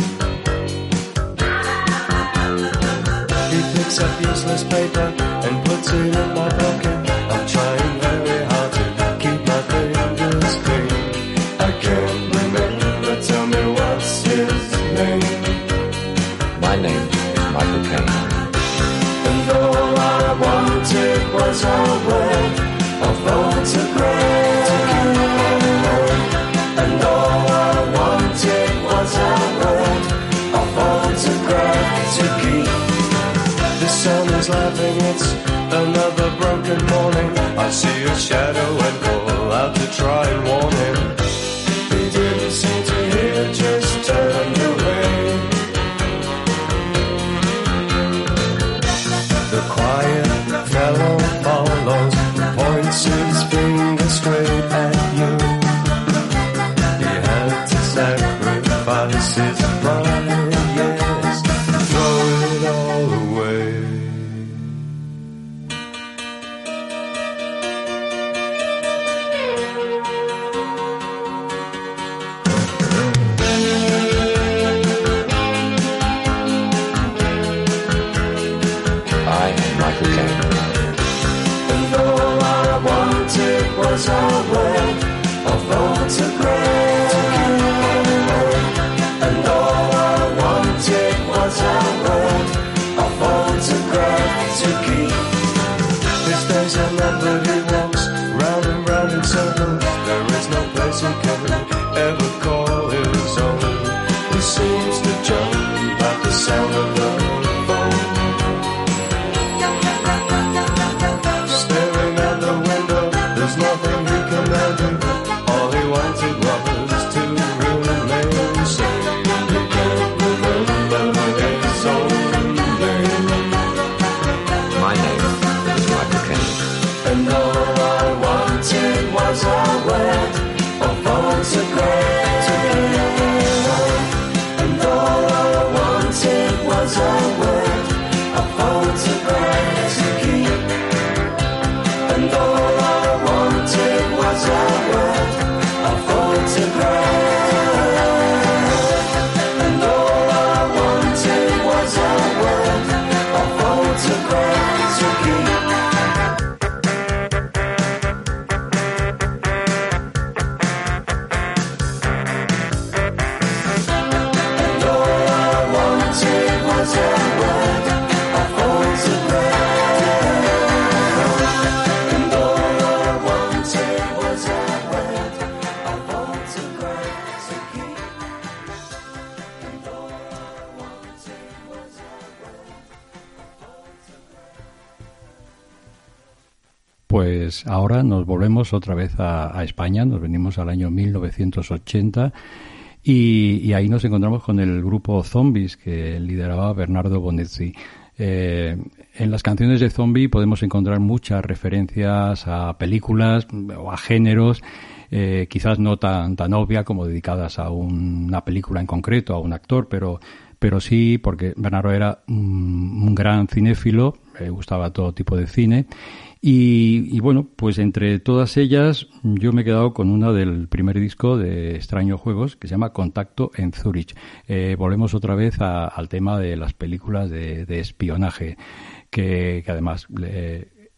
He picks up useless paper and puts it in my pocket. I'm trying very hard to keep my fingers clean. I can't remember, tell me what's his name. My name is Michael Caine. And all I wanted was a word, a photograph to keep. And all I wanted was a word, a photograph to keep. The sun is laughing, it's another broken morning. I see a shadow and call out to try and warn him. He didn't seem to hear, just turned away. The quiet fellow follows, points his finger straight at you. He had to sacrifice his pride, yes, throw it all away. And all I wanted was a word, a photograph to keep. And all I wanted was a word, a photograph to keep. His days are numbered, he walks round and round in circles. There is no place he can ever call his own. He seems to jump at the sound of the phone. Staring out the window, there's nothing he can do. All he wanted was to remain sane. He can't remember his own name. My name is Michael Caine. And all I wanted was a word, a photograph to keep. And all I wanted was a word, a photograph to keep. And all I wanted was a word, a photograph. And all I wanted was a word, a photograph to keep. And all I wanted was a word, a photograph. And all I wanted was a word, a photograph to keep. And all I wanted was a word, a photograph. Pues ahora nos volvemos otra vez a, a España, nos venimos al año mil novecientos ochenta y, y ahí nos encontramos con el grupo Zombies que lideraba Bernardo Bonetti. Eh, en las canciones de Zombie podemos encontrar muchas referencias a películas o a géneros, eh, quizás no tan, tan obvias como dedicadas a un, una película en concreto, a un actor, pero, pero sí porque Bernardo era un, un gran cinéfilo, le gustaba todo tipo de cine. Y, y bueno, pues entre todas ellas yo me he quedado con una del primer disco de Extraños Juegos que se llama Contacto en Zúrich. Eh, volvemos otra vez a, al tema de las películas de, de espionaje que, que además eh,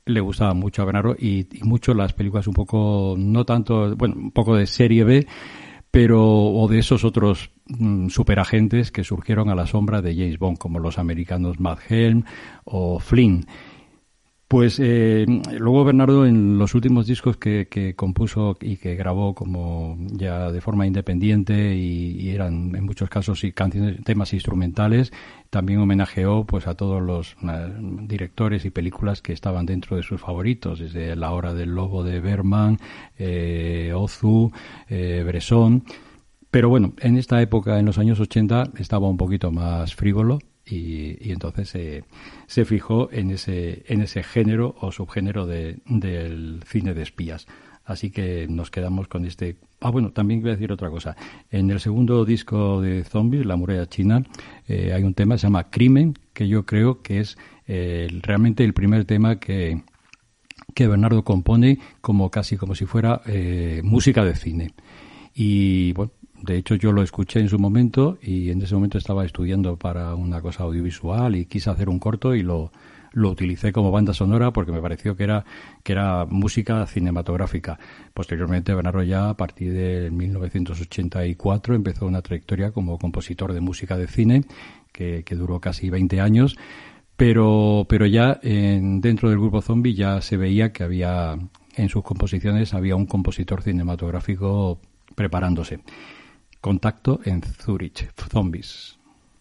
le gustaba mucho a Bernardo y, y mucho las películas un poco, no tanto, bueno, un poco de serie B, pero o de esos otros mm, superagentes que surgieron a la sombra de James Bond, como los americanos Mad Helm o Flynn. Pues eh, luego Bernardo, en los últimos discos que, que compuso y que grabó como ya de forma independiente y, y eran en muchos casos y canciones, temas instrumentales, también homenajeó pues a todos los uh, directores y películas que estaban dentro de sus favoritos, desde La Hora del Lobo de Bergman, eh, Ozu, eh, Bresson. Pero bueno, en esta época, en los años ochenta, estaba un poquito más frívolo. Y, y entonces eh, se fijó en ese en ese género o subgénero de, del cine de espías. Así que nos quedamos con este... Ah, bueno, también voy a decir otra cosa. En el segundo disco de Zombies, La Muralla China, eh, hay un tema que se llama Crimen, que yo creo que es eh, realmente el primer tema que, que Bernardo compone como casi como si fuera eh, música de cine. Y bueno, de hecho, yo lo escuché en su momento y en ese momento estaba estudiando para una cosa audiovisual y quise hacer un corto y lo, lo utilicé como banda sonora porque me pareció que era, que era música cinematográfica. Posteriormente, Bernardo ya a partir de mil novecientos ochenta y cuatro empezó una trayectoria como compositor de música de cine que, que duró casi veinte años, pero, pero ya en, dentro del grupo Zombie ya se veía que había, en sus composiciones había un compositor cinematográfico preparándose. Contacto en Zurich, Zombies.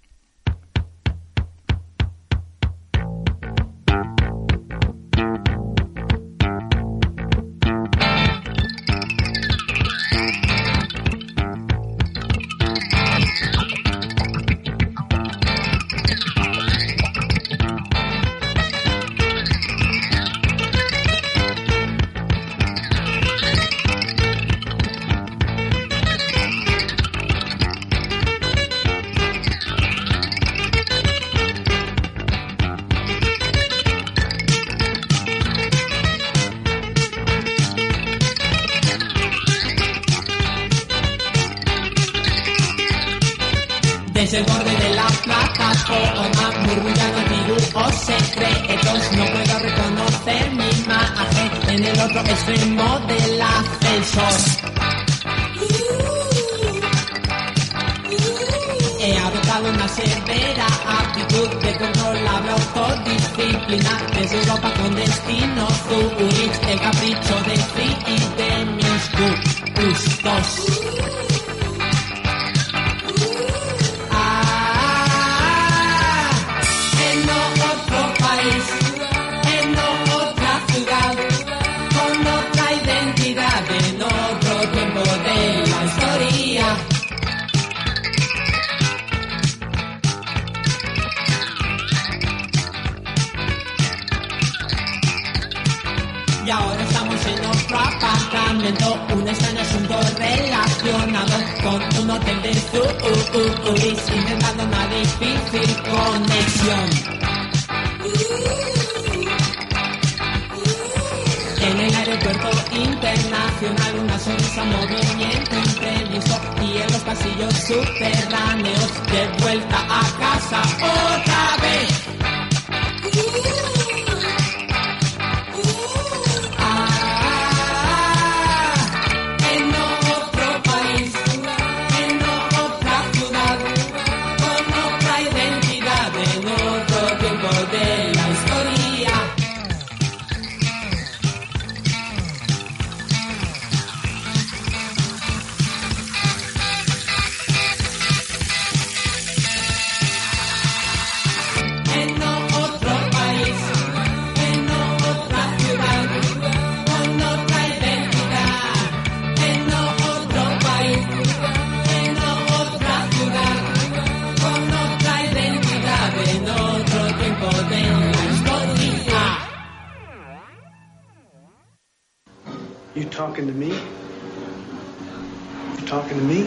Desde el borde de la plataforma murmullando antiguos secretos, no puedo reconocer mi imagen en el otro extremo del ascensor. He adoptado una severa actitud de controlable autodisciplina desde Europa con destino Zurich, el capricho de Free y de mis gustos. Y ahora estamos en otro apartamento, un extraño asunto relacionado con un hotel de Zurich, intentando una difícil conexión. En el aeropuerto internacional, una sonrisa, movimiento imprevisto y en los pasillos subterráneos, de vuelta a casa otra vez. You talking to me? You talking to me?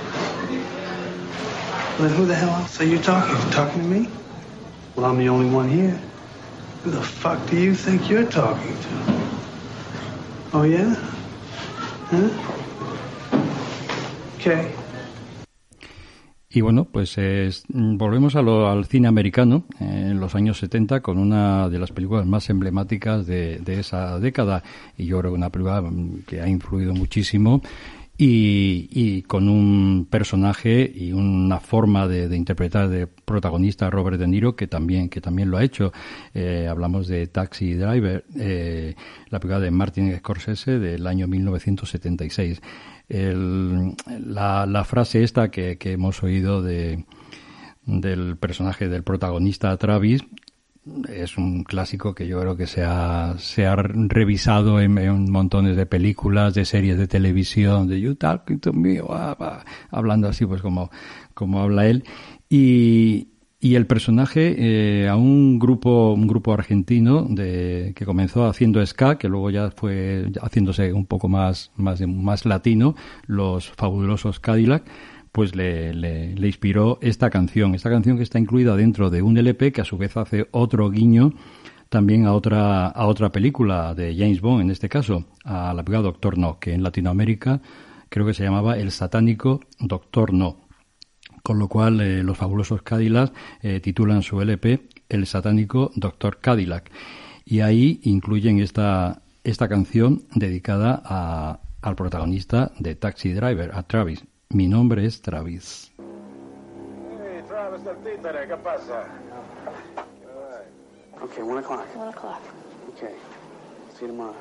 Well, then who the hell else are you talking to? Talking to me? Well, I'm the only one here. Who the fuck do you think you're talking to? Oh, yeah? Huh? Okay. Y bueno, pues es, volvemos a lo, al cine americano eh, en los años setenta con una de las películas más emblemáticas de, de esa década. Y yo creo que una película que ha influido muchísimo y, y con un personaje y una forma de, de interpretar de protagonista Robert De Niro que también que también lo ha hecho. Eh, hablamos de Taxi Driver, eh, la película de Martin Scorsese del año mil novecientos setenta y seis. El, la, la frase esta que, que hemos oído de, del personaje del protagonista Travis es un clásico que yo creo que se ha, se ha revisado en, en montones de películas, de series de televisión, de You Talking to Me, ah, ah, hablando así pues como, como habla él. Y, y el personaje eh, a un grupo un grupo argentino de que comenzó haciendo ska, que luego ya fue haciéndose un poco más más más latino, los Fabulosos Cadillac, pues le, le, le inspiró esta canción, esta canción que está incluida dentro de un L P que a su vez hace otro guiño también a otra a otra película de James Bond, en este caso a la película Doctor No, que en Latinoamérica creo que se llamaba El satánico Doctor No. Con lo cual, eh, los Fabulosos Cadillacs eh, titulan su L P El satánico Doctor Cadillac. Y ahí incluyen esta, esta canción dedicada a, al protagonista de Taxi Driver, a Travis. Mi nombre es Travis. Hey, Travis del Títere, ¿qué pasa? Okay, one o'clock. One o'clock. Okay. See you tomorrow.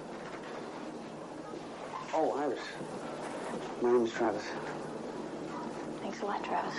Oh, Iris. My name is Travis. Thanks a lot, Travis.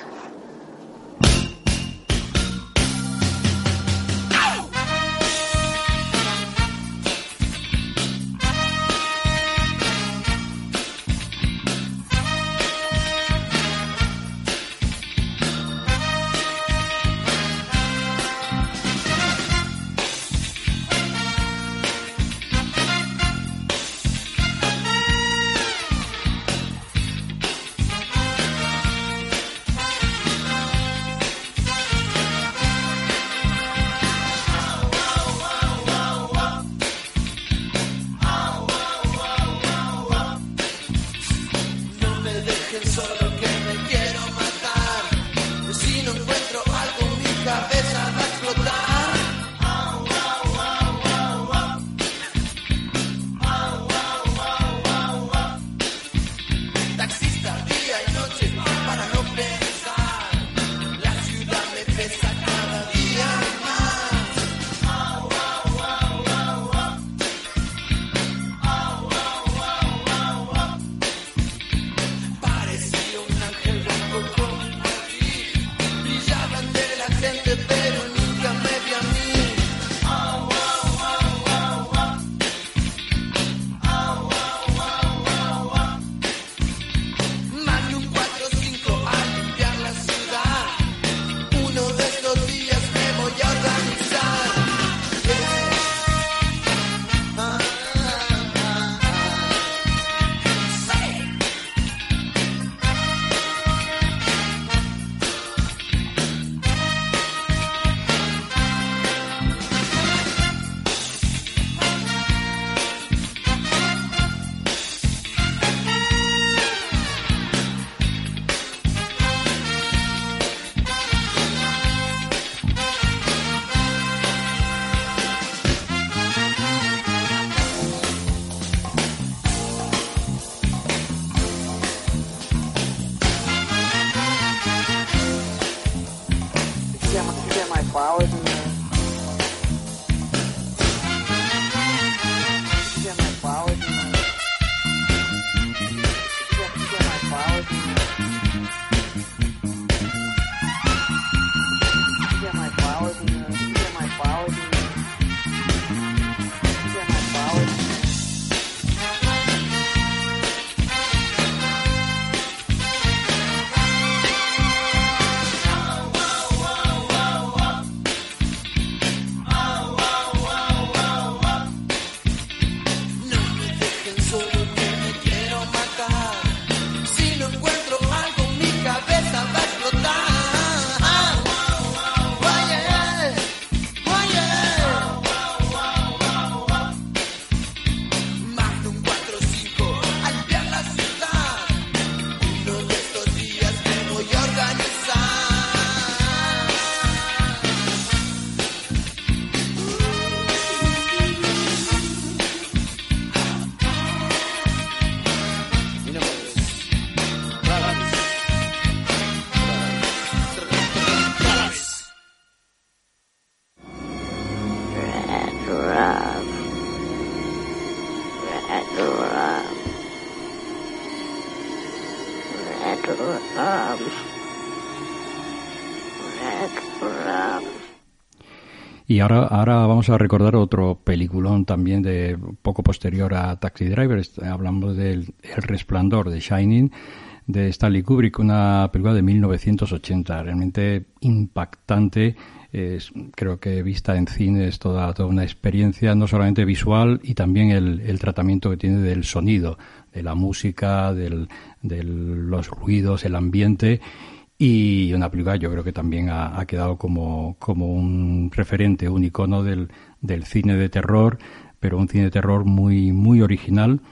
Y ahora, ahora vamos a recordar otro peliculón también de poco posterior a Taxi Driver. Hablamos del El Resplandor, de Shining, de Stanley Kubrick, una película de mil novecientos ochenta, realmente impactante. Es, creo que vista en cine es toda, toda una experiencia, no solamente visual, y también el, el tratamiento que tiene del sonido, de la música, del, de los ruidos, el ambiente. Y una película yo creo que también ha, ha quedado como, como un referente, un icono del, del cine de terror, pero un cine de terror muy, muy original.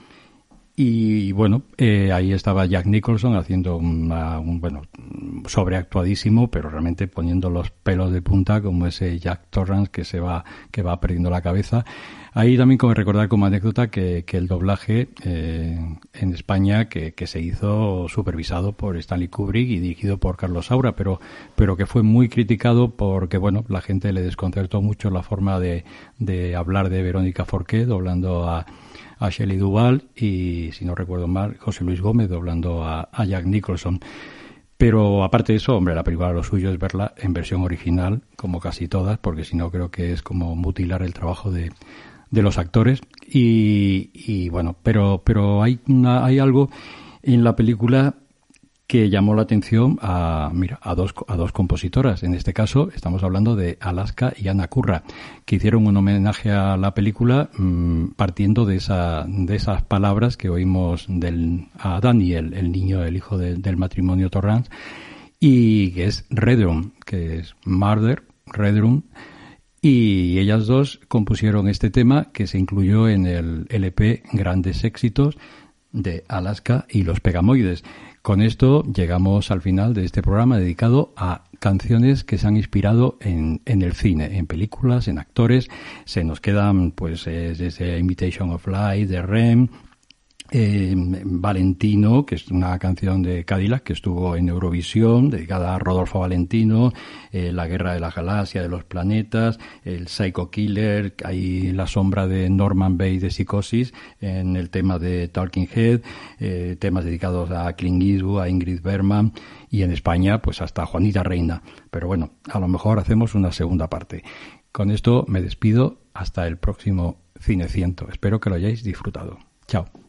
Y bueno, eh, ahí estaba Jack Nicholson haciendo una, un, bueno, sobreactuadísimo, pero realmente poniendo los pelos de punta, como ese Jack Torrance que se va, que va perdiendo la cabeza. Ahí también como recordar como anécdota que, que el doblaje eh, en España que, que se hizo supervisado por Stanley Kubrick y dirigido por Carlos Saura, pero, pero que fue muy criticado porque bueno, la gente le desconcertó mucho la forma de, de hablar de Verónica Forqué doblando a a Shelley Duvall y, si no recuerdo mal, José Luis Gómez doblando a, a Jack Nicholson. Pero aparte de eso, hombre, la película lo suyo es verla en versión original, como casi todas, porque si no creo que es como mutilar el trabajo de, de los actores. Y, y bueno, pero, pero hay una, hay algo en la película que llamó la atención a, mira, a dos, a dos compositoras. En este caso estamos hablando de Alaska y Anna Curra, que hicieron un homenaje a la película mmm, partiendo de esa, de esas palabras que oímos del, a Daniel, el niño, el hijo de, del matrimonio Torrance, y que es Redrum, que es Murder, Redrum, y ellas dos compusieron este tema que se incluyó en el L P Grandes Éxitos de Alaska y los Pegamoides. Con esto llegamos al final de este programa dedicado a canciones que se han inspirado en, en el cine, en películas, en actores. Se nos quedan pues desde Imitation of Light de R E M, eh, Valentino, que es una canción de Cadillac que estuvo en Eurovisión, dedicada a Rodolfo Valentino, eh, La Guerra de la Galaxia, de los Planetas, el Psycho Killer, hay la sombra de Norman Bates de Psicosis en el tema de Talking Head, eh, temas dedicados a Clint Eastwood, a Ingrid Bergman, y en España pues hasta Juanita Reina. Pero bueno, a lo mejor hacemos una segunda parte. Con esto me despido hasta el próximo Cineciento. Espero que lo hayáis disfrutado. Chao.